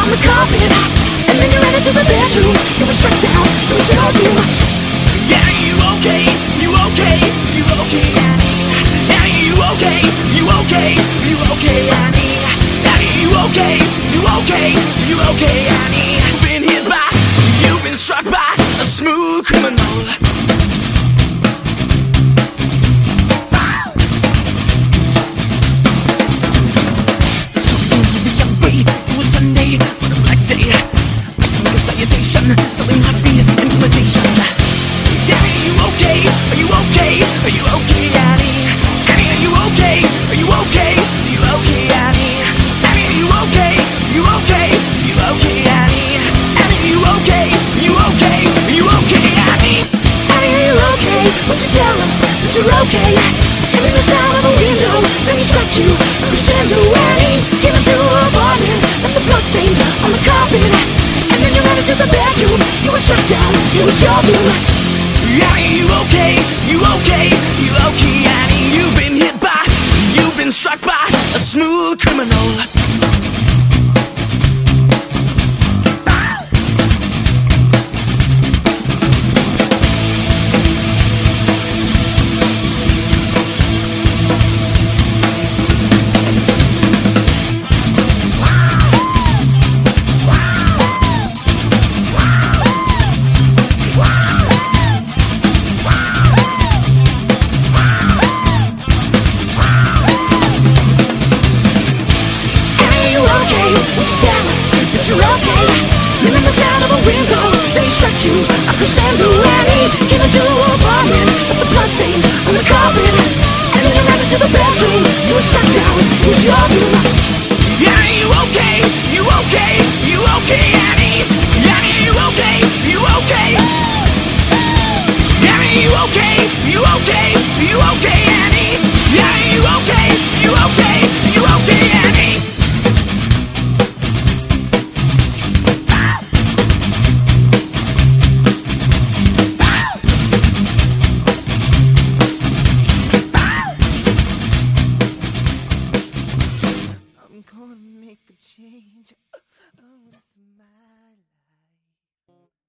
on the carpet, and then you ran into the bedroom. You were struck down, it was your doom. Yeah, you okay, you okay, you okay, Annie. Yeah, you okay, you okay, you okay, Annie. Yeah, you okay, you okay, you okay, Annie. You've been hit by, you've been struck by a smooth criminal. Something happy intimidation. Yeah, are you okay? Are you okay? Are you okay, Annie? Annie, are you okay? Are you okay? Are you okay, Annie? Annie, are you okay? Are you okay? Are you okay, Annie? Annie, are you okay? Are you okay? Are you okay, Annie? Annie, are you okay? Won't you tell us that you're okay? And in the sound of a window, let me suck you a crescendo. Annie, came into a apartment, left the bloodstains on the carpet. And then you ran into the bedroom. You were struck down, it was your doom. Yeah, you okay? You okay? You okay, Annie? You've been hit by, you've been struck by a smooth criminal. Won't you tell us that you're okay? You're in the sound of a window, then he struck you a crescendo. Annie came into a apartment, left the bloodstains on the carpet. And then you ran into the bedroom. You were struck down, it was your doom. Yeah, you okay? You okay? You okay, Annie? Yeah, you okay? You okay? Yeah, you okay? You okay? You okay, Annie? Yeah, you okay? You okay? You okay, Annie? Gonna make a change once in my life.